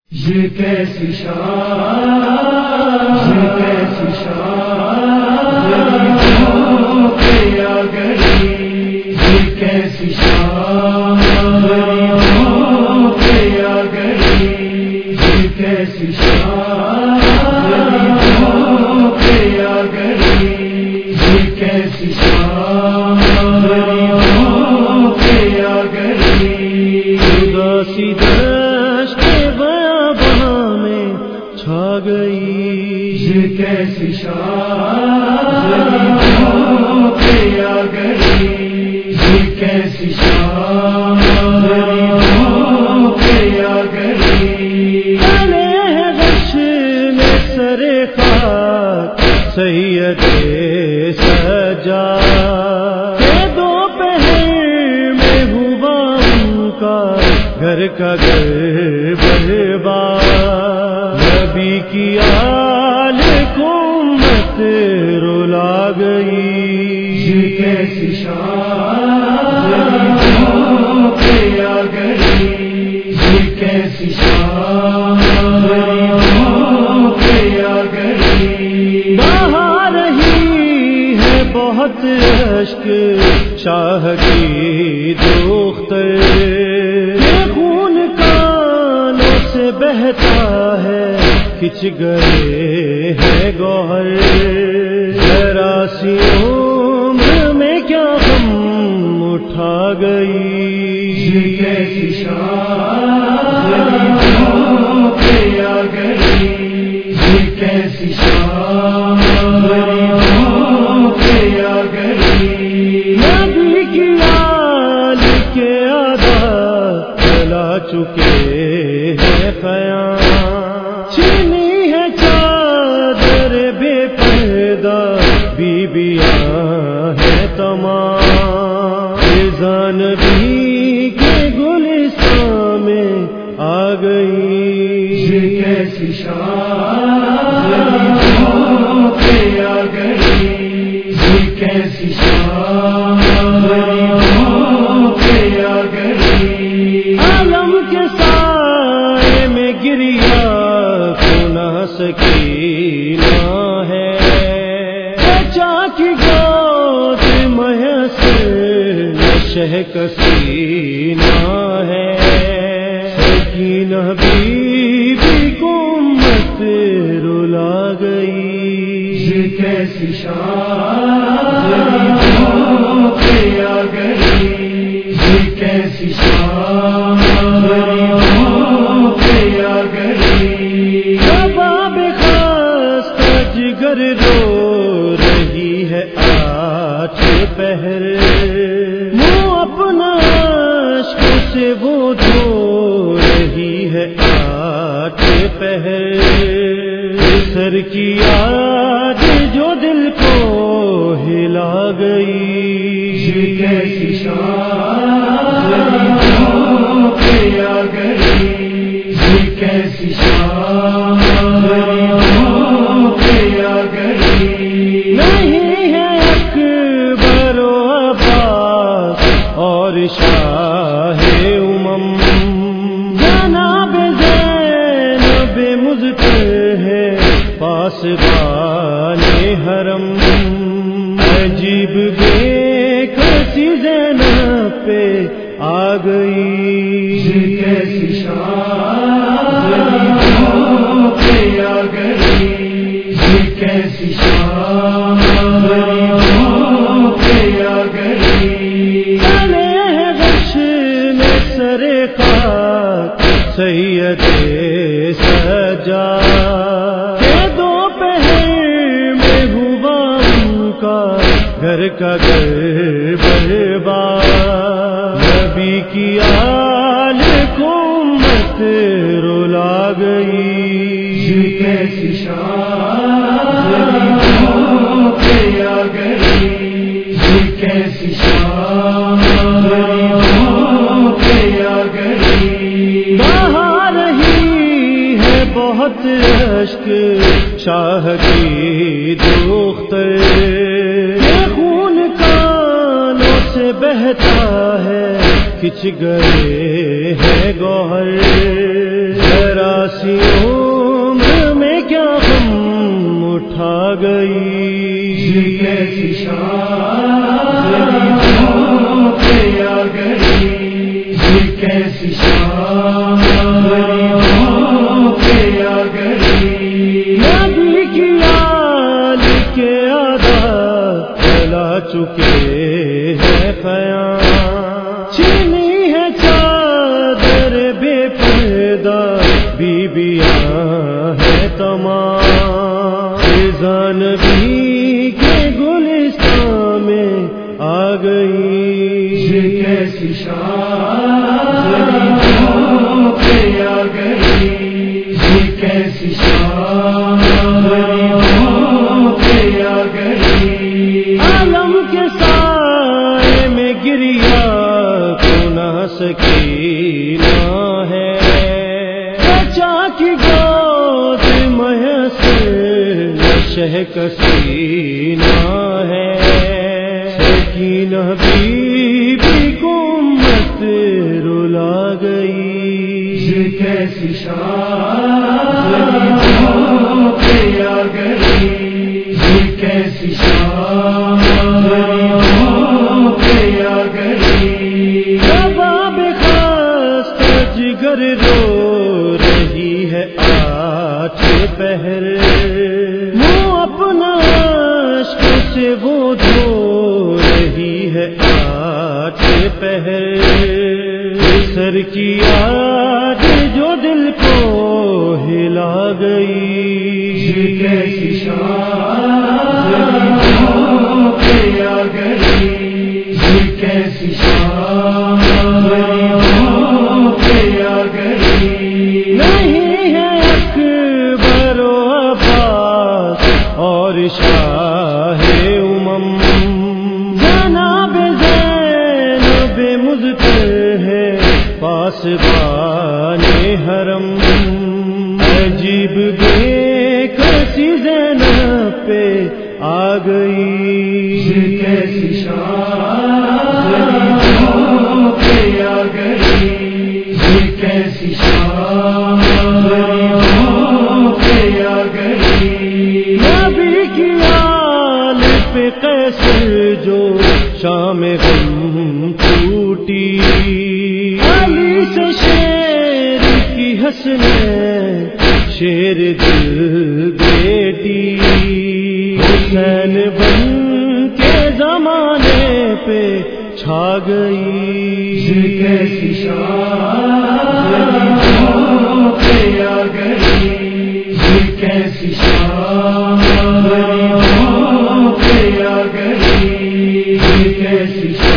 یہ کیسی شان، یہ کیسی شان غریبوں پہ آ گئی، یہ کیسی شان غریبوں پہ آ گئی، یہ کیسی شان غریبوں پہ آ گئی، یہ کیسی شان غریبوں پہ آ گئی۔ اداسی دشت بیاباں میں چھا گئی، یہ کیسی شان غریبوں پہ آ گئی، یہ کیسی شان غریبوں پہ آ گئی۔ غش میں سر خاک سید سجاد، دوپہر میں ہوا ان کا گھر کا گھر برباد، نبی کی آل کو امت رلا گئی، یہ کیسی شان غریبوں پہ آ گئی، یہ کیسی شان غریبوں پہ آ گئی۔ بہا رہی ہے بہت اشک شاہ کی دختر، خون کانوں سے بہتا ہے کھچ گئے ہیں گوہر، ذراسی عمر میں کیا غم اٹھا گئی، یہ کیسی شان غریبوں پہ آ گئی، یہ کیسی شان غریبوں پہ آ گئی۔ نبی کی آل کے آدھا جلا چکے ہیں قیام، چھینی ہے چادر بے پردہ بیویاں ہیں تمام، رضوان نبی کے گلستان میں آ گئی، یہ کیسی شان غریبوں پہ آ گئی، یہ کیسی شان غریبوں پہ آ گئی۔ عالم کے سائے میں گریا سنا سکینہ ہے، چچا کی گود میسر نشہ کسینہ ہے، سکینہ بیوی کو امت رلا گئی، یہ کیسی شان غریبوں پہ آ گئی، یہ کیسی شان غریبوں پہ آ گئی۔ کباب خستہ جگر رو رہی ہے آج پہر، منہ اپنا عشق سے وہ دھو رہی ہے آج پہر، سر کی آج جو دل کو ہلا گئی، یہ کیسی شان غریبوں پہ آ گئی، یہ کیسی شان غریبوں پہ آ گئی۔ نہیں ہے اکبر و عباس اور شاہ امم، جناب زینب مذکر ہے پاسبان حرم، عجیب بے کسی زینب پہ آ گئی، یہ کیسی شان غریبوں پہ آ گئی، یہ کیسی شان غریبوں پہ آ گئی۔ غش میں سر خاک سید سجاد، دوپہر میں ہوا ان کا گھر کا گھر برباد، نبی کی آل کو امت رلا گئی، یہ کیسی شان غریبوں پہ آ گئی، یہ کیسی شان غریبوں پہ آ گئی۔ بہا رہی ہے بہت اشک شاہ کی دختر، خون کانوں سے بہتا ہے کھچ گئے ہیں گوہر، ذرا سی عمر میں کیا غم اٹھا گئی، یہ کیسی شان غریبوں پہ آ گئی، یہ کیسی شان غریبوں پہ آ گئی، نبی کی آل کے آدھا جلا چکے ہیں خیام، چھینی ہے چادر بے پردہ بیبیاں ہیں تمام، فضان بھی کے گلستان میں آ گئی، یہ کیسی شان غریبوں پہ آ گئی، یہ کیسی شان غریبوں پہ آ گئی، عالم کے سائے میں گریا کو نہ سکینہ ہے، بچا کی گود میسر شہ کسینہ ہے، سکینہ بی بی کو امت رلا گئی، یہ کیسی شان غریبوں پہ آ گئی، یہ کیسی شان غریبوں پہ آ گئی، رباب خستہ جگر رو رہی ہے آج پہر، منہ اپنا عشق سے وہ دھو رہی ہے آج پہر، سر کی آج جو دل کو ہلا گئی، یہ کیسی شان غریبوں پہ آ گئی، یہ کیسی شان غریبوں پہ آ گئی، نہیں ہے اکبر و عباس اور شاہ امم، جناب زینب مذکر ہے پاسبان حرم، عجیب بے کسی زینب پہ آ گئی، یہ کیسی شان غریبوں پہ آ گئی، یہ کیسی شان غریبوں پہ آ گئی، نبی کی آل پہ قیصر جو شام غم ٹوٹی، علی سے شیر کی حسنین شیر دل بیٹی، حسین بن کے زمانے پہ چھا گئی، یہ کیسی شان غریبوں پہ آ گئی، یہ کیسی شان غریبوں پہ آ گئی، یہ کیسی